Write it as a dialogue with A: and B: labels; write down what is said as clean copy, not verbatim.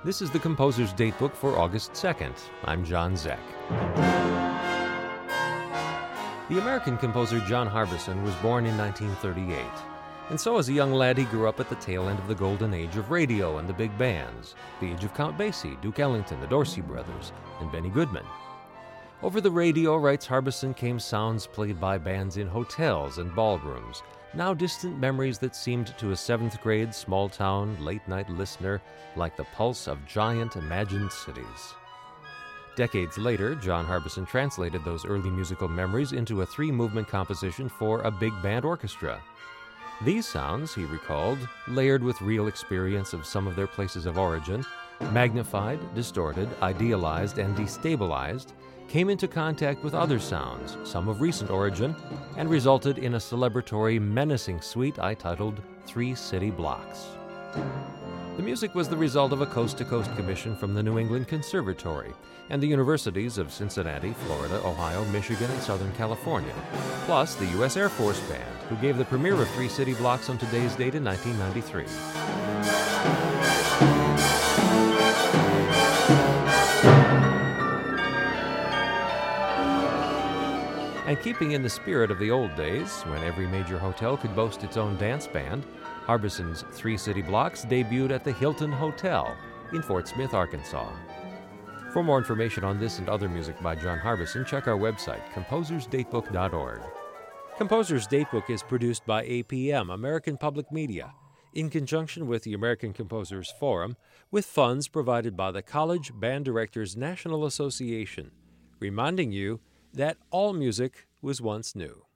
A: This is the Composer's Datebook for August 2nd. I'm John Zeck. The American composer John Harbison was born in 1938, and so as a young lad he grew up at the tail end of the golden age of radio and the big bands, the age of Count Basie, Duke Ellington, the Dorsey Brothers, and Benny Goodman. Over the radio, writes Harbison, came sounds played by bands in hotels and ballrooms, now distant memories that seemed to a seventh-grade, small-town, late-night listener like the pulse of giant imagined cities. Decades later, John Harbison translated those early musical memories into a three-movement composition for a big band orchestra. These sounds, he recalled, layered with real experience of some of their places of origin, magnified, distorted, idealized, and destabilized, came into contact with other sounds, some of recent origin, and resulted in a celebratory, menacing suite I titled Three City Blocks. The music was the result of a coast-to-coast commission from the New England Conservatory and the universities of Cincinnati, Florida, Ohio, Michigan, and Southern California, plus the U.S. Air Force Band, who gave the premiere of Three City Blocks on today's date in 1993. And keeping in the spirit of the old days, when every major hotel could boast its own dance band, Harbison's Three City Blocks debuted at the Hilton Hotel in Fort Smith, Arkansas. For more information on this and other music by John Harbison, check our website, composersdatebook.org. Composer's Datebook is produced by APM, American Public Media, in conjunction with the American Composers Forum, with funds provided by the College Band Directors National Association, reminding you that all music was once new.